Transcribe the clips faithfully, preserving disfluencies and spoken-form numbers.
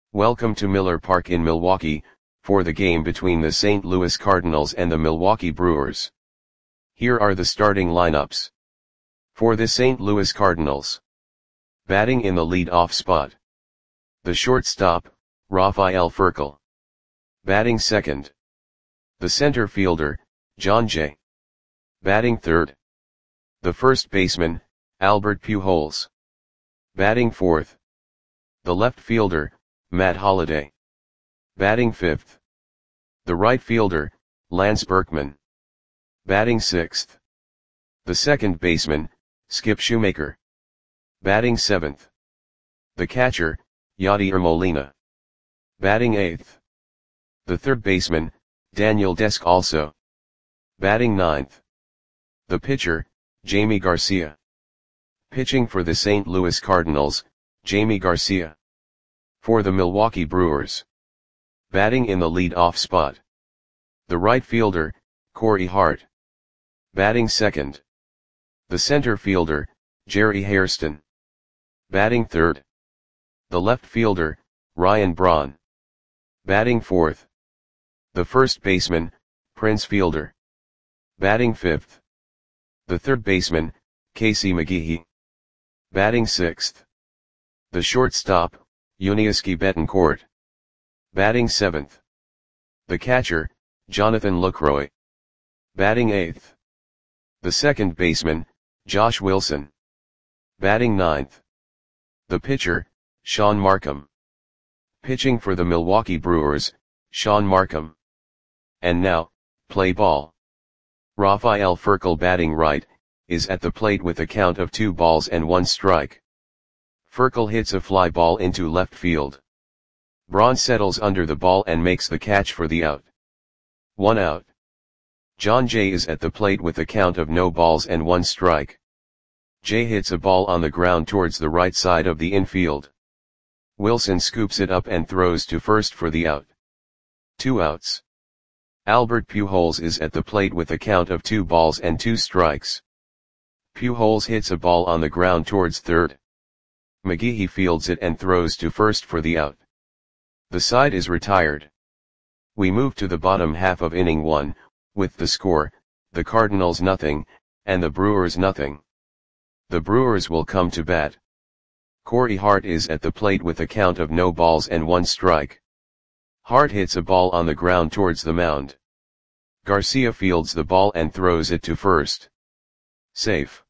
Welcome to Miller Park in Milwaukee, for the game between the Saint Louis Cardinals and the Milwaukee Brewers. Here are the starting lineups. For the Saint Louis Cardinals. Batting in the lead-off spot. The shortstop, Rafael Furcal. Batting second. The center fielder, Jon Jay. Batting third. The first baseman, Albert Pujols. Batting fourth. The left fielder, Matt Holliday. Batting fifth. The right fielder, Lance Berkman. Batting sixth. The second baseman, Skip Shoemaker. Batting seventh. The catcher, Yadier Molina. Batting eighth. The third baseman, Daniel Descalso. Batting ninth. The pitcher, Jamie Garcia. Pitching for the Saint Louis Cardinals, Jamie Garcia. For the Milwaukee Brewers. Batting in the lead-off spot. The right fielder, Corey Hart. Batting second. The center fielder, Jerry Hairston. Batting third. The left fielder, Ryan Braun. Batting fourth. The first baseman, Prince Fielder. Batting fifth. The third baseman, Casey McGehee. Batting sixth. The shortstop, Yuniesky Betancourt. Batting seventh. The catcher, Jonathan Lucroy. Batting eighth. The second baseman, Josh Wilson. Batting ninth. The pitcher, Sean Markham. Pitching for the Milwaukee Brewers, Sean Markham. And now, play ball. Rafael Furcal batting right, is at the plate with a count of two balls and one strike. Furcal hits a fly ball into left field. Braun settles under the ball and makes the catch for the out. One out. Jon Jay is at the plate with a count of no balls and one strike. Jay hits a ball on the ground towards the right side of the infield. Wilson scoops it up and throws to first for the out. Two outs. Albert Pujols is at the plate with a count of two balls and two strikes. Pujols hits a ball on the ground towards third. McGehee fields it and throws to first for the out. The side is retired. We move to the bottom half of inning one, with the score, the Cardinals nothing, and the Brewers nothing. The Brewers will come to bat. Corey Hart is at the plate with a count of no balls and one strike. Hart hits a ball on the ground towards the mound. Garcia fields the ball and throws it to first. Safe.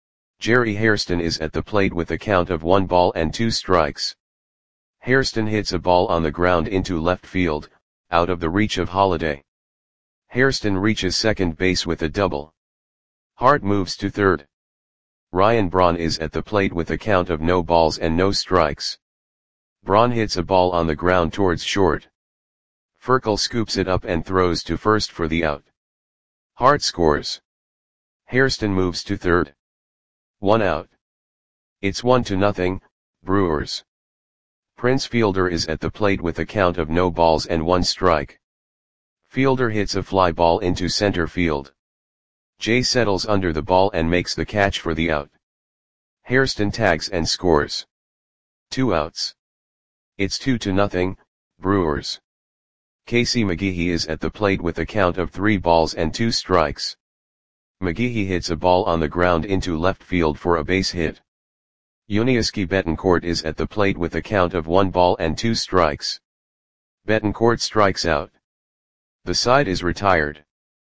Jerry Hairston is at the plate with a count of one ball and two strikes. Hairston hits a ball on the ground into left field, out of the reach of Holliday. Hairston reaches second base with a double. Hart moves to third. Ryan Braun is at the plate with a count of no balls and no strikes. Braun hits a ball on the ground towards short. Furcal scoops it up and throws to first for the out. Hart scores. Hairston moves to third. One out. It's one to nothing, Brewers. Prince Fielder is at the plate with a count of no balls and one strike. Fielder hits a fly ball into center field. Jay settles under the ball and makes the catch for the out. Hairston tags and scores. Two outs. It's two to nothing, Brewers. Casey McGehee is at the plate with a count of three balls and two strikes. McGehee hits a ball on the ground into left field for a base hit. Yuniesky Betancourt is at the plate with a count of one ball and two strikes. Betancourt strikes out. The side is retired.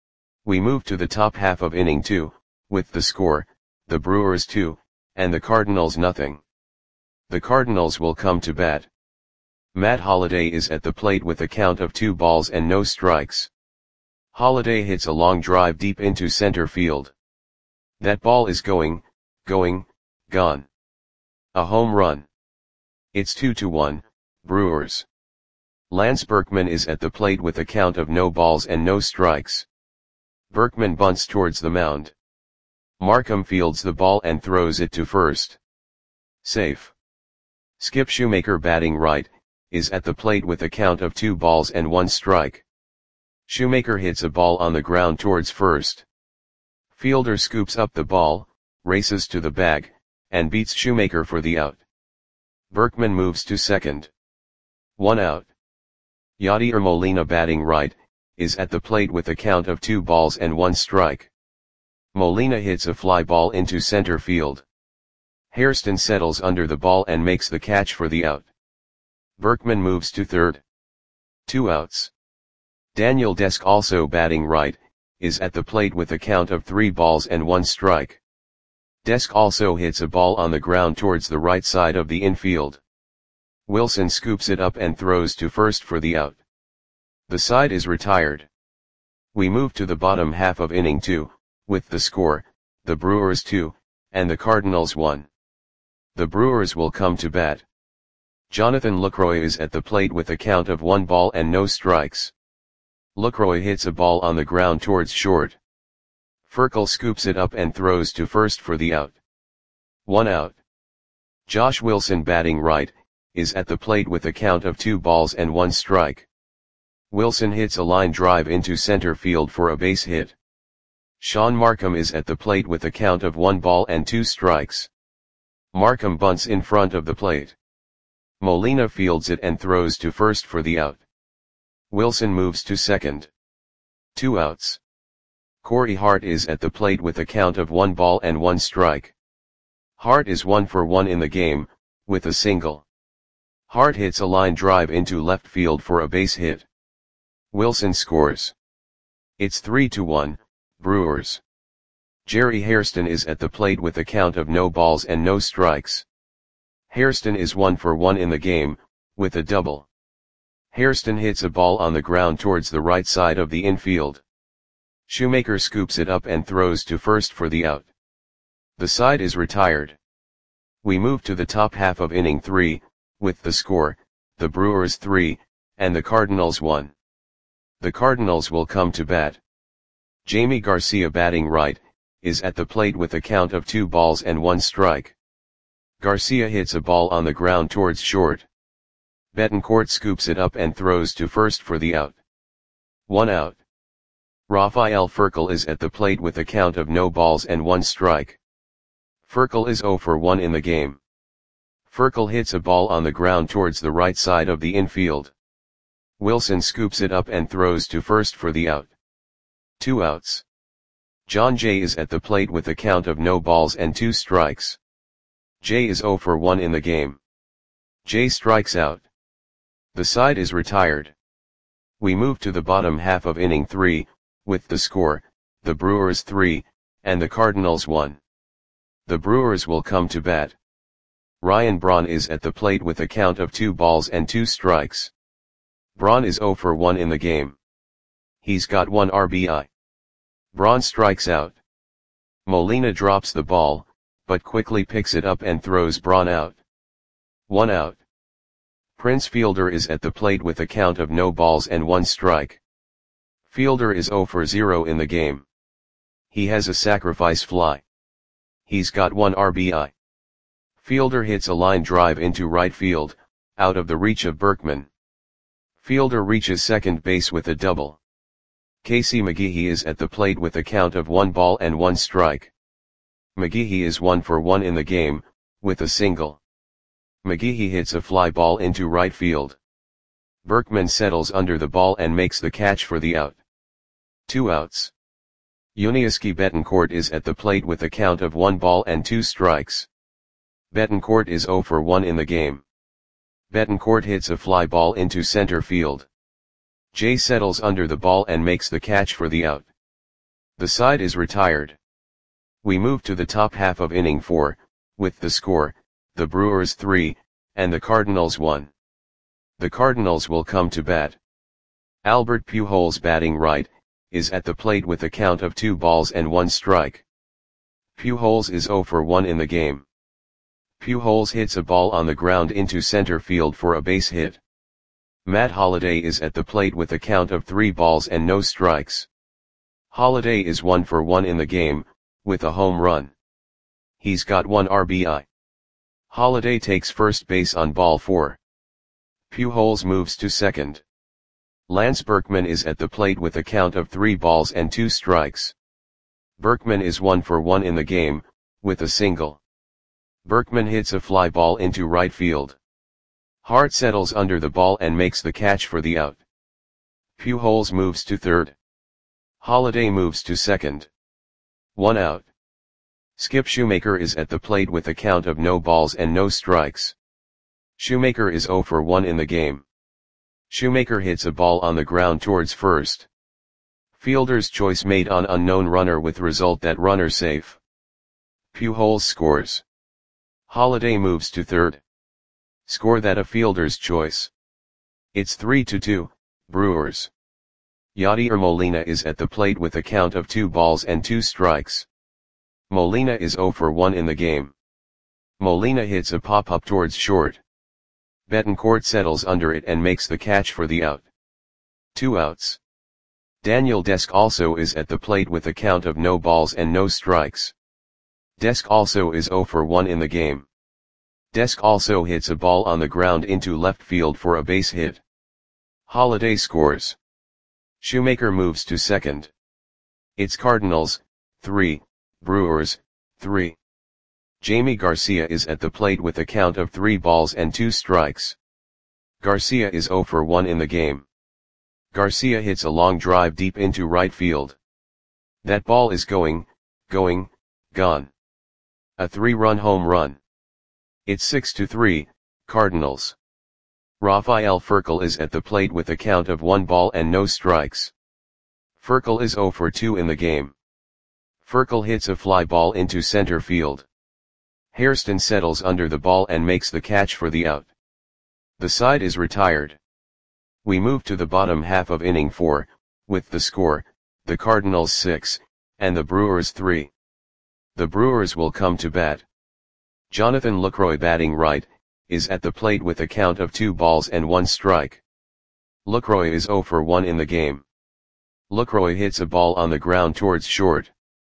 We move to the top half of inning two, with the score, the Brewers two, and the Cardinals nothing. The Cardinals will come to bat. Matt Holliday is at the plate with a count of two balls and no strikes. Holliday hits a long drive deep into center field. That ball is going, going, gone. A home run. It's two to one, Brewers. Lance Berkman is at the plate with a count of no balls and no strikes. Berkman bunts towards the mound. Markham fields the ball and throws it to first. Safe. Skip Shoemaker batting right, is at the plate with a count of two balls and one strike. Shoemaker hits a ball on the ground towards first. Fielder scoops up the ball, races to the bag, and beats Shoemaker for the out. Berkman moves to second. One out. Yadier Molina batting right, is at the plate with a count of two balls and one strike. Molina hits a fly ball into center field. Hairston settles under the ball and makes the catch for the out. Berkman moves to third. Two outs. Daniel Desk, also batting right, is at the plate with a count of three balls and one strike. Desk also hits a ball on the ground towards the right side of the infield. Wilson scoops it up and throws to first for the out. The side is retired. We move to the bottom half of inning two, with the score, the Brewers two, and the Cardinals one. The Brewers will come to bat. Jonathan Lucroy is at the plate with a count of one ball and no strikes. Lucroy hits a ball on the ground towards short. Furkel scoops it up and throws to first for the out. One out. Josh Wilson, batting right, is at the plate with a count of two balls and one strike. Wilson hits a line drive into center field for a base hit. Sean Markham is at the plate with a count of one ball and two strikes. Markham bunts in front of the plate. Molina fields it and throws to first for the out. Wilson moves to second. Two outs. Corey Hart is at the plate with a count of one ball and one strike. Hart is one for one in the game, with a single. Hart hits a line drive into left field for a base hit. Wilson scores. It's three to one, Brewers. Jerry Hairston is at the plate with a count of no balls and no strikes. Hairston is one for one in the game, with a double. Hairston hits a ball on the ground towards the right side of the infield. Shoemaker scoops it up and throws to first for the out. The side is retired. We move to the top half of inning three, with the score, the Brewers three, and the Cardinals one. The Cardinals will come to bat. Jamie Garcia, batting right, is at the plate with a count of two balls and one strike. Garcia hits a ball on the ground towards short. Betancourt scoops it up and throws to first for the out. One out. Rafael Furkel is at the plate with a count of no balls and one strike. Furkel is zero for one in the game. Furkel hits a ball on the ground towards the right side of the infield. Wilson scoops it up and throws to first for the out. Two outs. John Jay is at the plate with a count of no balls and two strikes. Jay is zero for one in the game. Jay strikes out. The side is retired. We move to the bottom half of inning three, with the score, the Brewers three, and the Cardinals one. The Brewers will come to bat. Ryan Braun is at the plate with a count of two balls and two strikes. Braun is zero for one in the game. He's got one R B I. Braun strikes out. Molina drops the ball, but quickly picks it up and throws Braun out. One out. Prince Fielder is at the plate with a count of no balls and one strike. Fielder is zero for zero in the game. He has a sacrifice fly. He's got one R B I. Fielder hits a line drive into right field, out of the reach of Berkman. Fielder reaches second base with a double. Casey McGehee is at the plate with a count of one ball and one strike. McGehee is one for one in the game, with a single. McGehee hits a fly ball into right field. Berkman settles under the ball and makes the catch for the out. Two outs. Yuniesky Betancourt is at the plate with a count of one ball and two strikes. Betancourt is zero for one in the game. Betancourt hits a fly ball into center field. Jay settles under the ball and makes the catch for the out. The side is retired. We move to the top half of inning four, with the score, the Brewers three, and the Cardinals one. The Cardinals will come to bat. Albert Pujols, batting right, is at the plate with a count of two balls and one strike. Pujols is zero for one in the game. Pujols hits a ball on the ground into center field for a base hit. Matt Holliday is at the plate with a count of three balls and no strikes. Holliday is one for one in the game, with a home run. He's got one R B I. Holliday takes first base on ball four. Pujols moves to second. Lance Berkman is at the plate with a count of three balls and two strikes. Berkman is one for one in the game, with a single. Berkman hits a fly ball into right field. Hart settles under the ball and makes the catch for the out. Pujols moves to third. Holliday moves to second. One out. Skip Shoemaker is at the plate with a count of no balls and no strikes. Shoemaker is zero for one in the game. Shoemaker hits a ball on the ground towards first. Fielder's choice made on unknown runner with result that runner safe. Pujols scores. Holliday moves to third. Score that a fielder's choice. It's three to two, Brewers. Yadier Molina is at the plate with a count of two balls and two strikes. Molina is zero for one in the game. Molina hits a pop-up towards short. Betancourt settles under it and makes the catch for the out. Two outs. Daniel Desk also is at the plate with a count of no balls and no strikes. Desk also is zero for one in the game. Desk also hits a ball on the ground into left field for a base hit. Holliday scores. Shoemaker moves to second. It's Cardinals, three, Brewers, three. Jamie Garcia is at the plate with a count of three balls and two strikes. Garcia is zero for one in the game. Garcia hits a long drive deep into right field. That ball is going, going, gone. A three-run home run. It's six to three, Cardinals. Rafael Furcal is at the plate with a count of one ball and no strikes. Furcal is zero for two in the game. Furcal hits a fly ball into center field. Hairston settles under the ball and makes the catch for the out. The side is retired. We move to the bottom half of inning four, with the score, the Cardinals six, and the Brewers three. The Brewers will come to bat. Jonathan Lucroy, batting right, is at the plate with a count of two balls and one strike. Lucroy is zero for one in the game. Lucroy hits a ball on the ground towards short.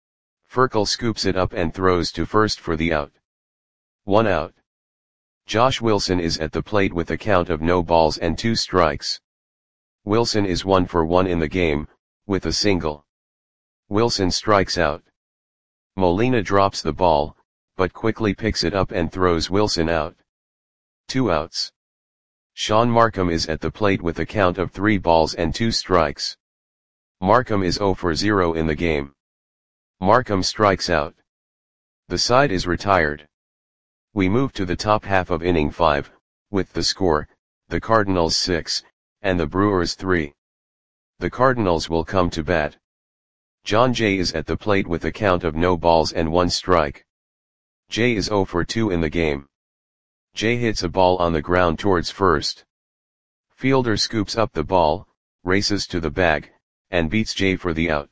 Furcal scoops it up and throws to first for the out. One out. Josh Wilson is at the plate with a count of no balls and two strikes. Wilson is one for one in the game, with a single. Wilson strikes out. Molina drops the ball, but quickly picks it up and throws Wilson out. Two outs. Sean Markham is at the plate with a count of three balls and two strikes. Markham is zero for zero in the game. Markham strikes out. The side is retired. We move to the top half of inning five, with the score, the Cardinals six, and the Brewers three. The Cardinals will come to bat. John Jay is at the plate with a count of no balls and one strike. Jay is zero for two in the game. Jay hits a ball on the ground towards first. Fielder scoops up the ball, races to the bag, and beats Jay for the out.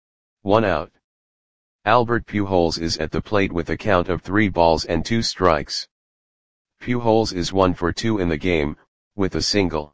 One out. Albert Pujols is at the plate with a count of three balls and two strikes. Pujols is one for two in the game, with a single.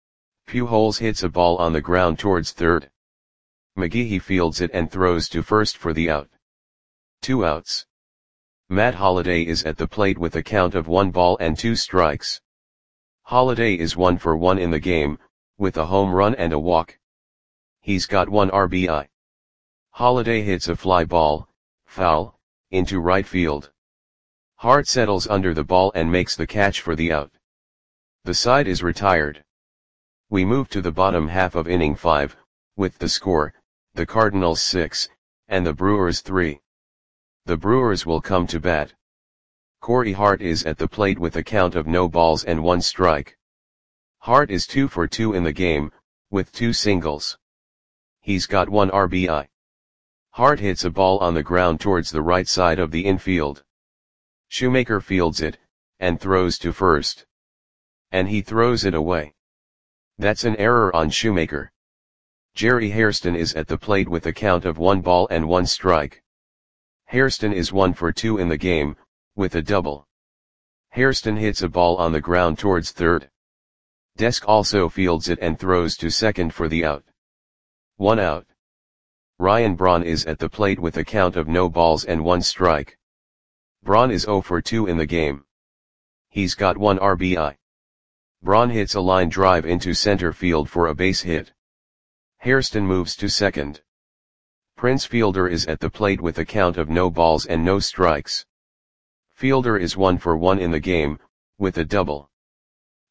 Pujols hits a ball on the ground towards third. McGehee fields it and throws to first for the out. Two outs. Matt Holliday is at the plate with a count of one ball and two strikes. Holliday is one for one in the game, with a home run and a walk. He's got one R B I. Holliday hits a fly ball, foul, into right field. Hart settles under the ball and makes the catch for the out. The side is retired. We move to the bottom half of inning five, with the score, the Cardinals six, and the Brewers three. The Brewers will come to bat. Corey Hart is at the plate with a count of no balls and one strike. Hart is two for two in the game, with two singles. He's got one R B I. Hart hits a ball on the ground towards the right side of the infield. Shoemaker fields it, and throws to first. And he throws it away. That's an error on Shoemaker. Jerry Hairston is at the plate with a count of one ball and one strike. Hairston is one for two in the game, with a double. Hairston hits a ball on the ground towards third. Desk also fields it and throws to second for the out. One out. Ryan Braun is at the plate with a count of no balls and one strike. Braun is zero for two in the game. He's got one R B I. Braun hits a line drive into center field for a base hit. Hairston moves to second. Prince Fielder is at the plate with a count of no balls and no strikes. Fielder is one for one in the game, with a double.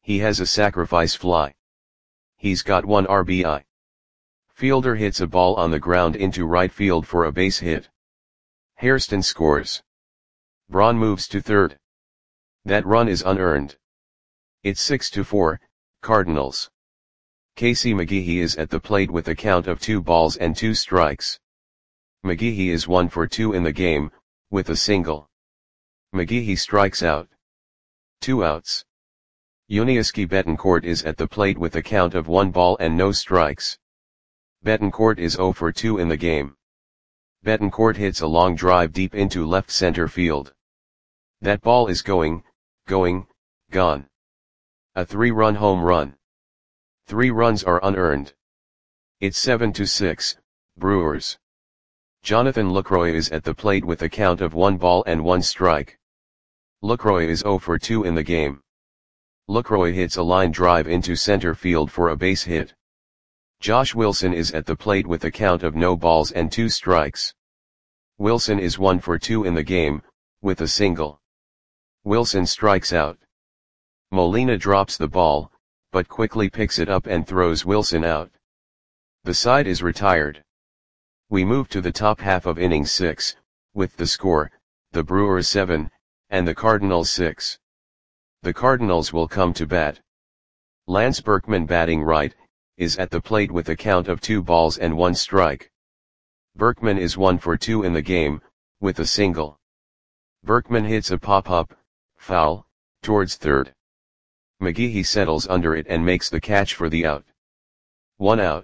He has a sacrifice fly. He's got one R B I. Fielder hits a ball on the ground into right field for a base hit. Hairston scores. Braun moves to third. That run is unearned. It's six to four, Cardinals. Casey McGehee is at the plate with a count of two balls and two strikes. McGehee is one for two in the game, with a single. McGehee strikes out. Two outs. Yuniesky Betancourt is at the plate with a count of one ball and no strikes. Betancourt is zero for two in the game. Betancourt hits a long drive deep into left center field. That ball is going, going, gone. A three-run home run. Three runs are unearned. It's seven to six, Brewers. Jonathan Lucroy is at the plate with a count of one ball and one strike. Lucroy is zero for two in the game. Lucroy hits a line drive into center field for a base hit. Josh Wilson is at the plate with a count of no balls and two strikes. Wilson is one for two in the game, with a single. Wilson strikes out. Molina drops the ball, but quickly picks it up and throws Wilson out. The side is retired. We move to the top half of inning six, with the score, the Brewers seven, and the Cardinals six. The Cardinals will come to bat. Lance Berkman, batting right, is at the plate with a count of two balls and one strike. Berkman is one for two in the game, with a single. Berkman hits a pop-up, foul, towards third. McGehee settles under it and makes the catch for the out. One out.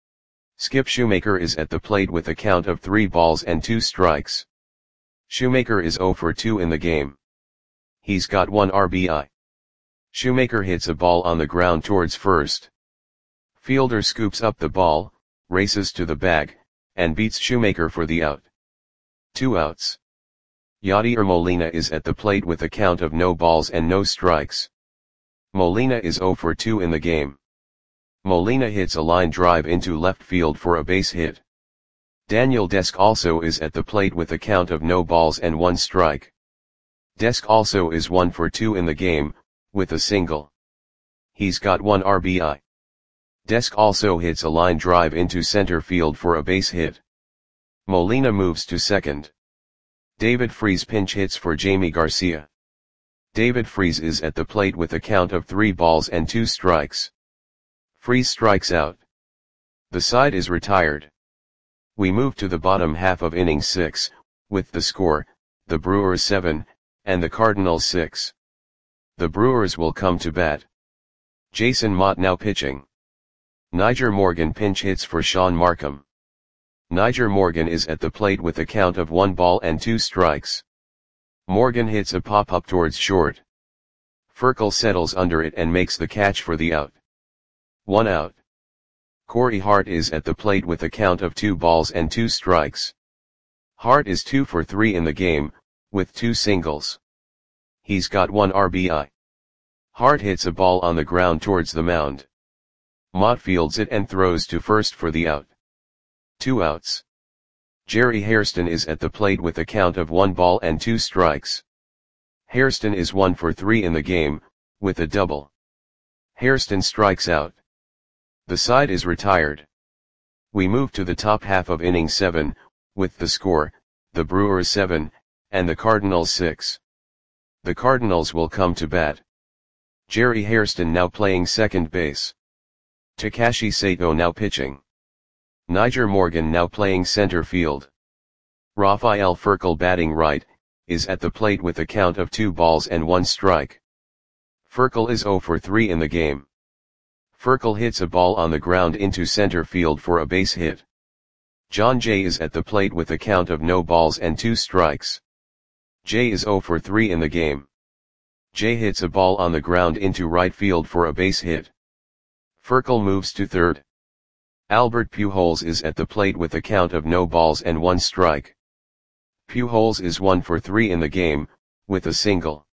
Skip Shoemaker is at the plate with a count of three balls and two strikes. Shoemaker is zero for two in the game. He's got one R B I. Shoemaker hits a ball on the ground towards first. Fielder scoops up the ball, races to the bag, and beats Shoemaker for the out. Two outs. Yadier Molina is at the plate with a count of no balls and no strikes. Molina is zero for two in the game. Molina hits a line drive into left field for a base hit. Daniel Desk also is at the plate with a count of no balls and one strike. Desk also is one for two in the game, with a single. He's got one R B I. Desk also hits a line drive into center field for a base hit. Molina moves to second. David Freese pinch hits for Jamie Garcia. David Freese is at the plate with a count of three balls and two strikes. Freese strikes out. The side is retired. We move to the bottom half of inning six, with the score, the Brewers seven, and the Cardinals six. The Brewers will come to bat. Jason Motte now pitching. Nyjer Morgan pinch hits for Sean Markham. Nyjer Morgan is at the plate with a count of one ball and two strikes. Morgan hits a pop-up towards short. Furkel settles under it and makes the catch for the out. One out. Corey Hart is at the plate with a count of two balls and two strikes. Hart is two for three in the game, with two singles. He's got one R B I. Hart hits a ball on the ground towards the mound. Motte fields it and throws to first for the out. Two outs. Jerry Hairston is at the plate with a count of one ball and two strikes. Hairston is one for three in the game, with a double. Hairston strikes out. The side is retired. We move to the top half of inning seven, with the score, the Brewers seven, and the Cardinals six. The Cardinals will come to bat. Jerry Hairston now playing second base. Takashi Sato now pitching. Nyjer Morgan now playing center field. Rafael Furkel, batting right, is at the plate with a count of two balls and one strike. Furkel is zero for three in the game. Furkel hits a ball on the ground into center field for a base hit. John Jay is at the plate with a count of no balls and two strikes. Jay is zero for three in the game. Jay hits a ball on the ground into right field for a base hit. Furkel moves to third. Albert Pujols is at the plate with a count of no balls and one strike. Pujols is one for three in the game, with a single.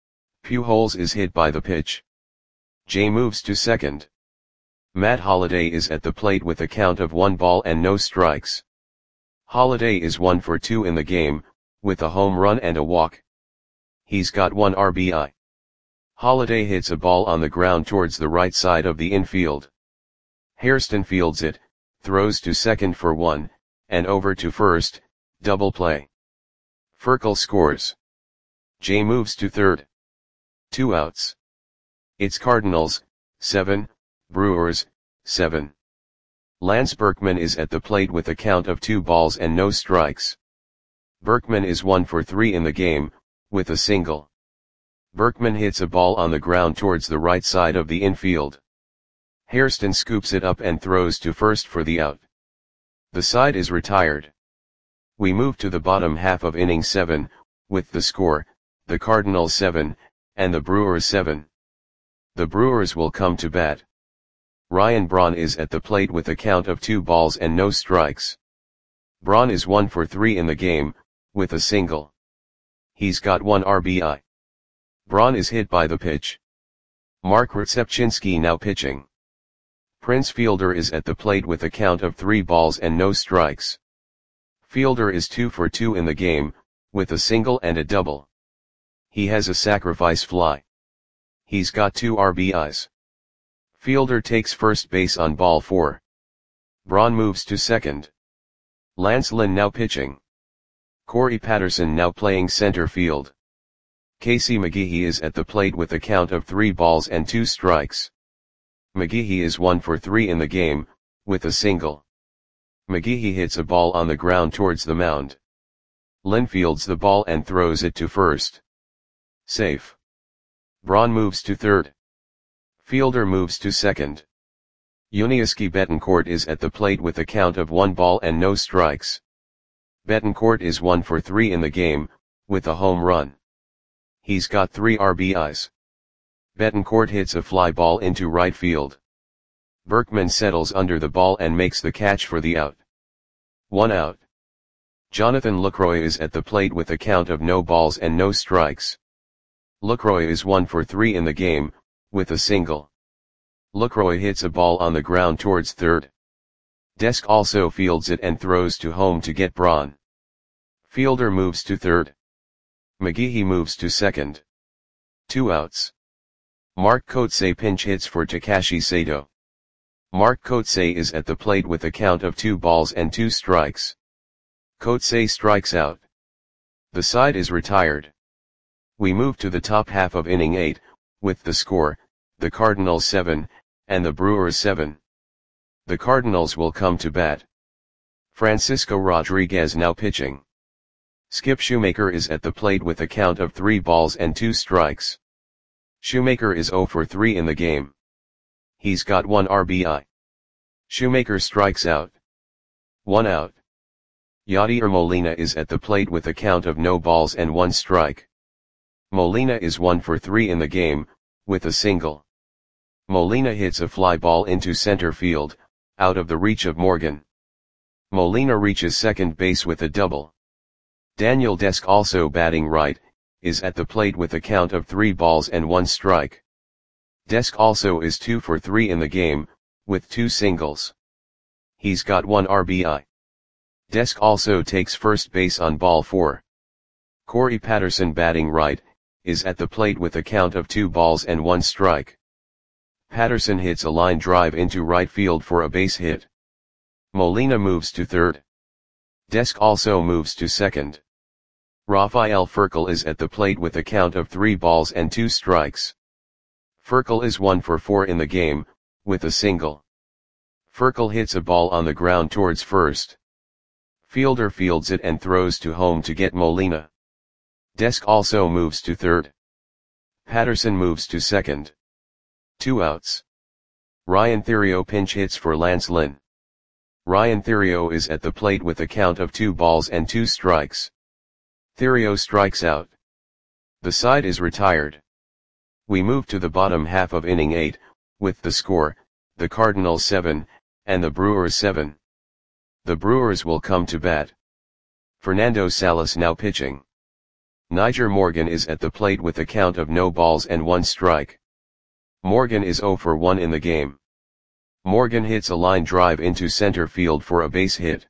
Pujols is hit by the pitch. Jay moves to second. Matt Holliday is at the plate with a count of one ball and no strikes. Holliday is one for two in the game, with a home run and a walk. He's got one R B I. Holiday hits a ball on the ground towards the right side of the infield. Hairston fields it, throws to second for one, and over to first, double play. Firkle scores. Jay moves to third. Two outs. It's Cardinals, seven, Brewers, seven. Lance Berkman is at the plate with a count of two balls and no strikes. Berkman is one for three in the game, with a single. Berkman hits a ball on the ground towards the right side of the infield. Hairston scoops it up and throws to first for the out. The side is retired. We move to the bottom half of inning seven, with the score, the Cardinals seven, and the Brewers seven. The Brewers will come to bat. Ryan Braun is at the plate with a count of two balls and no strikes. Braun is one for three in the game, with a single. He's got one R B I. Braun is hit by the pitch. Mark Rzepczynski now pitching. Prince Fielder is at the plate with a count of three balls and no strikes. Fielder is two for two in the game, with a single and a double. He has a sacrifice fly. He's got two R B Is. Fielder takes first base on ball four. Braun moves to second. Lance Lynn now pitching. Corey Patterson now playing center field. Casey McGehee is at the plate with a count of three balls and two strikes. McGehee is one for three in the game, with a single. McGehee hits a ball on the ground towards the mound. Lynn fields the ball and throws it to first. Safe. Braun moves to third. Fielder moves to second. Yuniesky Betancourt is at the plate with a count of one ball and no strikes. Betancourt is one for three in the game, with a home run. He's got three R B Is. Betancourt hits a fly ball into right field. Berkman settles under the ball and makes the catch for the out. One out. Jonathan Lucroy is at the plate with a count of no balls and no strikes. Lucroy is one for three in the game, with a single. Lucroy hits a ball on the ground towards third. Desk also fields it and throws to home to get Braun. Fielder moves to third. McGehee moves to second. Two outs. Mark Kotsay pinch hits for Takashi Sato. Mark Kotsay is at the plate with a count of two balls and two strikes. Kotsay strikes out. The side is retired. We move to the top half of inning eight, with the score, the Cardinals seven, and the Brewers seven. The Cardinals will come to bat. Francisco Rodriguez now pitching. Skip Shoemaker is at the plate with a count of three balls and two strikes. Shoemaker is zero for three in the game. He's got one R B I. Shoemaker strikes out. One out. Yadier Molina is at the plate with a count of no balls and one strike. Molina is one for three in the game, with a single. Molina hits a fly ball into center field, out of the reach of Morgan. Molina reaches second base with a double. Daniel Desk, also batting right, is at the plate with a count of three balls and one strike. Desk also is two for three in the game, with two singles. He's got one R B I. Desk also takes first base on ball four. Corey Patterson, batting right, is at the plate with a count of two balls and one strike. Patterson hits a line drive into right field for a base hit. Molina moves to third. Desk also moves to second. Rafael Firkle is at the plate with a count of three balls and two strikes. Firkle is one for four in the game, with a single. Firkle hits a ball on the ground towards first. Fielder fields it and throws to home to get Molina. Desk also moves to third. Patterson moves to second. Two outs. Ryan Theriot pinch hits for Lance Lynn. Ryan Theriot is at the plate with a count of two balls and two strikes. Theriot strikes out. The side is retired. We move to the bottom half of inning eight, with the score, the Cardinals seven, and the Brewers seven. The Brewers will come to bat. Fernando Salas now pitching. Niger Morgan is at the plate with a count of no balls and one strike. Morgan is zero for one in the game. Morgan hits a line drive into center field for a base hit.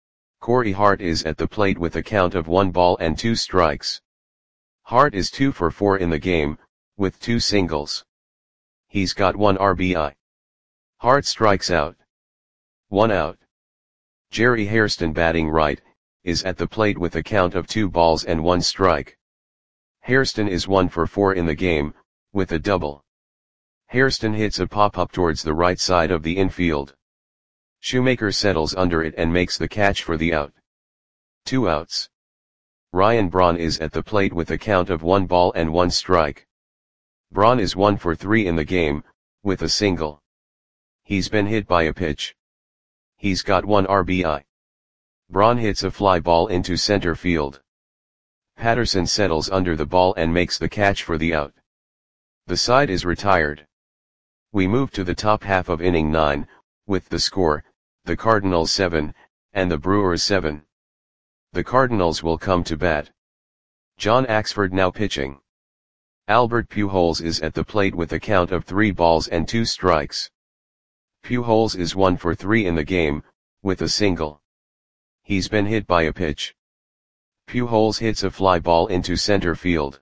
Corey Hart is at the plate with a count of one ball and two strikes. Hart is two for four in the game, with two singles. He's got one R B I. Hart strikes out. One out. Jerry Hairston, batting right, is at the plate with a count of two balls and one strike. Hairston is one for four in the game, with a double. Hairston hits a pop-up towards the right side of the infield. Shoemaker settles under it and makes the catch for the out. Two outs. Ryan Braun is at the plate with a count of one ball and one strike. Braun is one for three in the game, with a single. He's been hit by a pitch. He's got one R B I. Braun hits a fly ball into center field. Patterson settles under the ball and makes the catch for the out. The side is retired. We move to the top half of inning nine, with the score, the Cardinals seven, and the Brewers seven. The Cardinals will come to bat. John Axford now pitching. Albert Pujols is at the plate with a count of three balls and two strikes. Pujols is one for three in the game, with a single. He's been hit by a pitch. Pujols hits a fly ball into center field.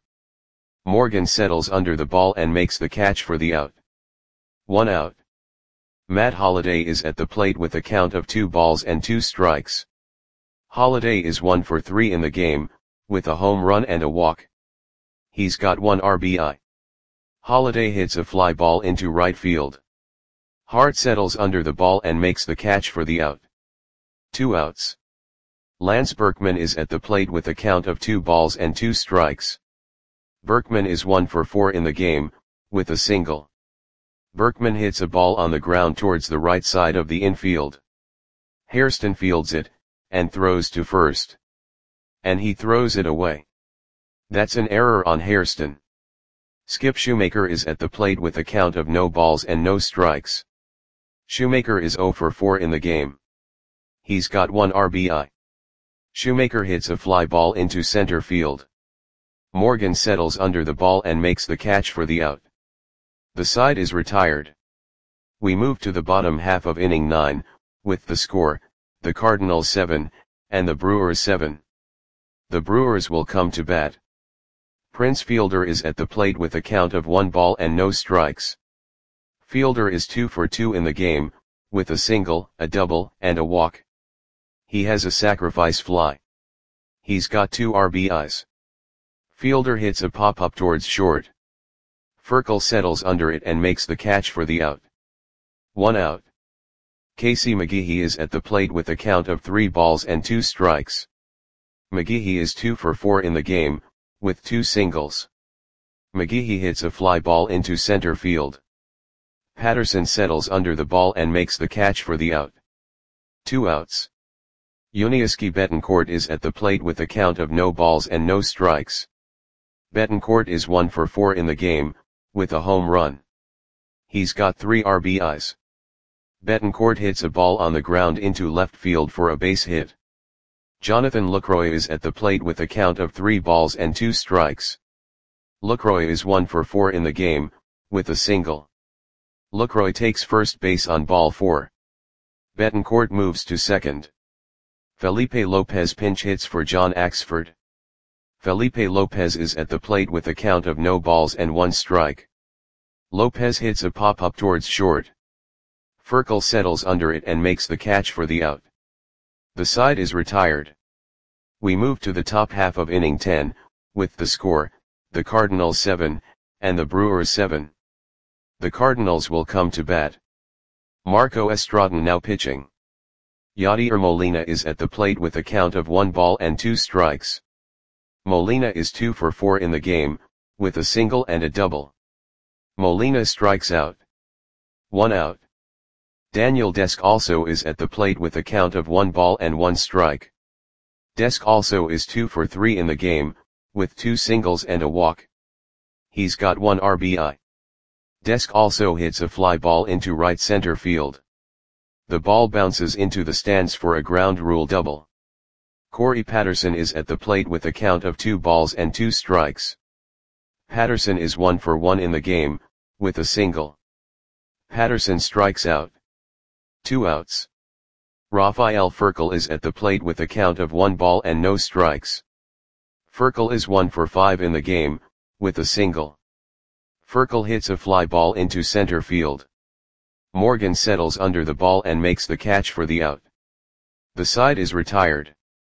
Morgan settles under the ball and makes the catch for the out. One out. Matt Holliday is at the plate with a count of two balls and two strikes. Holliday is one for three in the game, with a home run and a walk. He's got one R B I. Holliday hits a fly ball into right field. Hart settles under the ball and makes the catch for the out. Two outs. Lance Berkman is at the plate with a count of two balls and two strikes. Berkman is one for four in the game, with a single. Berkman hits a ball on the ground towards the right side of the infield. Hairston fields it, and throws to first. And he throws it away. That's an error on Hairston. Skip Shoemaker is at the plate with a count of no balls and no strikes. Shoemaker is zero for four in the game. He's got one R B I. Shoemaker hits a fly ball into center field. Morgan settles under the ball and makes the catch for the out. The side is retired. We move to the bottom half of inning nine, with the score, the Cardinals seven, and the Brewers seven. The Brewers will come to bat. Prince Fielder is at the plate with a count of one ball and no strikes. Fielder is two for two in the game, with a single, a double, and a walk. He has a sacrifice fly. He's got two R B Is. Fielder hits a pop-up towards short. Furkel settles under it and makes the catch for the out. One out. Casey McGehee is at the plate with a count of three balls and two strikes. McGehee is two for four in the game, with two singles. McGehee hits a fly ball into center field. Patterson settles under the ball and makes the catch for the out. Two outs. Yuniesky Betancourt is at the plate with a count of no balls and no strikes. Betancourt is one for four in the game, with a home run. He's got three R B Is. Betancourt hits a ball on the ground into left field for a base hit. Jonathan Lucroy is at the plate with a count of three balls and two strikes. Lucroy is one for four in the game, with a single. Lucroy takes first base on ball four. Betancourt moves to second. Felipe Lopez pinch hits for John Axford. Felipe Lopez is at the plate with a count of no balls and one strike. Lopez hits a pop-up towards short. Furkel settles under it and makes the catch for the out. The side is retired. We move to the top half of inning ten, with the score, the Cardinals seven, and the Brewers seven. The Cardinals will come to bat. Marco Estrada now pitching. Yadier Molina is at the plate with a count of one ball and two strikes. Molina is two for four in the game, with a single and a double. Molina strikes out. One out. Daniel Desk also is at the plate with a count of one ball and one strike. Desk also is two for three in the game, with two singles and a walk. He's got one R B I. Desk also hits a fly ball into right center field. The ball bounces into the stands for a ground rule double. Corey Patterson is at the plate with a count of two balls and two strikes. Patterson is one for one in the game, with a single. Patterson strikes out. Two outs. Rafael Furkel is at the plate with a count of one ball and no strikes. Furkel is one for five in the game, with a single. Furcal hits a fly ball into center field. Morgan settles under the ball and makes the catch for the out. The side is retired.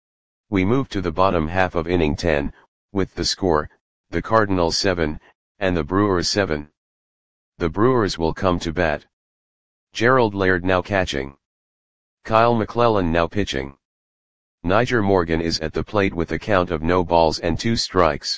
We move to the bottom half of inning ten, with the score, the Cardinals seven, and the Brewers seven. The Brewers will come to bat. Gerald Laird now catching. Kyle McClellan now pitching. Nyjer Morgan is at the plate with a count of no balls and two strikes.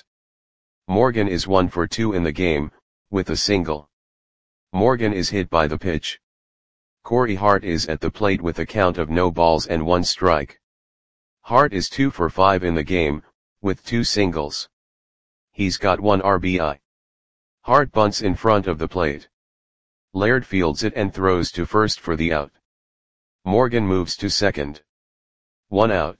Morgan is one for two in the game, with a single. Morgan is hit by the pitch. Corey Hart is at the plate with a count of no balls and one strike. Hart is two for five in the game, with two singles. He's got one R B I. Hart bunts in front of the plate. Laird fields it and throws to first for the out. Morgan moves to second. One out.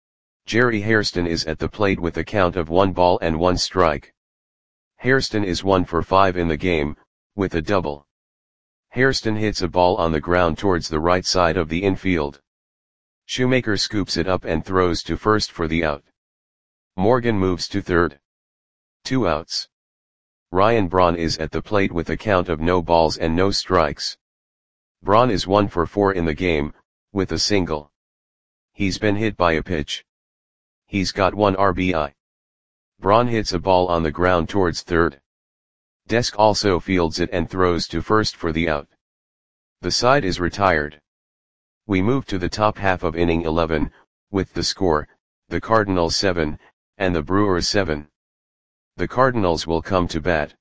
Jerry Hairston is at the plate with a count of one ball and one strike. Hairston is one for five in the game, with a double. Hairston hits a ball on the ground towards the right side of the infield. Shoemaker scoops it up and throws to first for the out. Morgan moves to third. Two outs. Ryan Braun is at the plate with a count of no balls and no strikes. Braun is one for four in the game, with a single. He's been hit by a pitch. He's got one R B I. Braun hits a ball on the ground towards third. Desk also fields it and throws to first for the out. The side is retired. We move to the top half of inning eleven, with the score, the Cardinals seven, and the Brewers seven. The Cardinals will come to bat.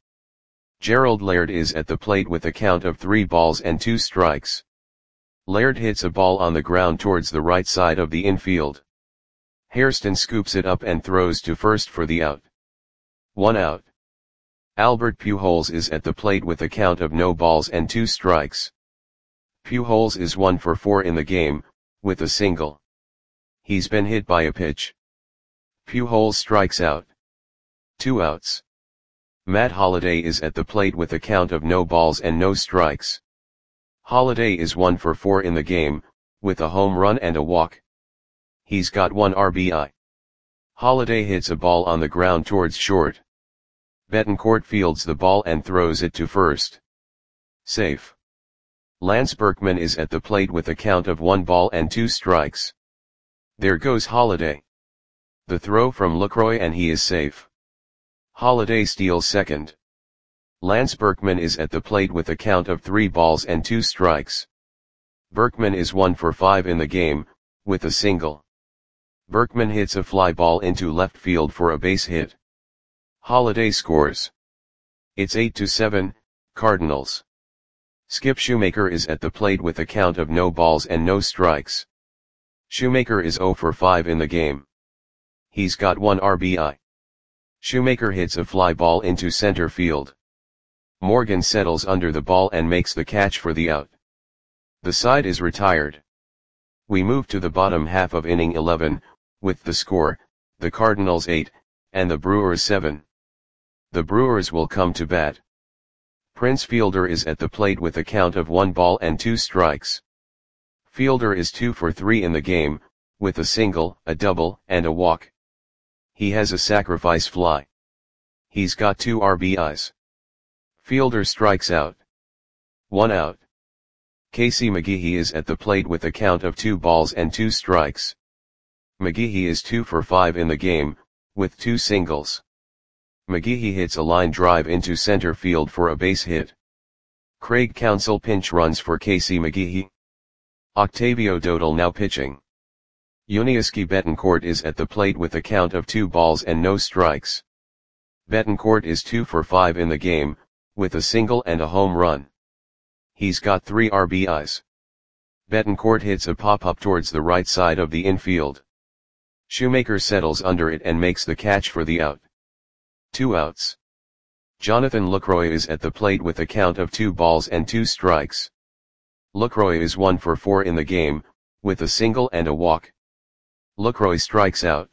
Gerald Laird is at the plate with a count of three balls and two strikes. Laird hits a ball on the ground towards the right side of the infield. Hairston scoops it up and throws to first for the out. One out. Albert Pujols is at the plate with a count of no balls and two strikes. Pujols is one for four in the game, with a single. He's been hit by a pitch. Pujols strikes out. Two outs. Matt Holliday is at the plate with a count of no balls and no strikes. Holliday is one for four in the game, with a home run and a walk. He's got one R B I. Holliday hits a ball on the ground towards short. Betancourt fields the ball and throws it to first. Safe. Lance Berkman is at the plate with a count of one ball and two strikes. There goes Holliday. The throw from Lucroy and he is safe. Holliday steals second. Lance Berkman is at the plate with a count of three balls and two strikes. Berkman is one for five in the game, with a single. Berkman hits a fly ball into left field for a base hit. Holliday scores. It's eight to seven, Cardinals. Skip Shoemaker is at the plate with a count of no balls and no strikes. Shoemaker is zero for five in the game. He's got one R B I. Shoemaker hits a fly ball into center field. Morgan settles under the ball and makes the catch for the out. The side is retired. We move to the bottom half of inning eleven, with the score, the Cardinals eight, and the Brewers seven. The Brewers will come to bat. Prince Fielder is at the plate with a count of one ball and two strikes. Fielder is two for three in the game, with a single, a double, and a walk. He has a sacrifice fly. He's got two R B Is. Fielder strikes out. One out. Casey McGehee is at the plate with a count of two balls and two strikes. McGehee is two for five in the game, with two singles. McGehee hits a line drive into center field for a base hit. Craig Counsell pinch runs for Casey McGehee. Octavio Dotel now pitching. Yuniesky Betancourt is at the plate with a count of two balls and no strikes. Betancourt is two for five in the game, with a single and a home run. He's got three R B Is. Betancourt hits a pop-up towards the right side of the infield. Shoemaker settles under it and makes the catch for the out. Two outs. Jonathan Lucroy is at the plate with a count of two balls and two strikes. Lucroy is one for four in the game, with a single and a walk. Lucroy strikes out.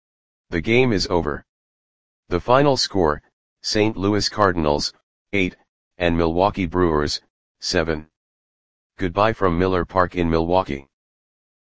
The game is over. The final score, Saint Louis Cardinals, eight, and Milwaukee Brewers, seven. Goodbye from Miller Park in Milwaukee.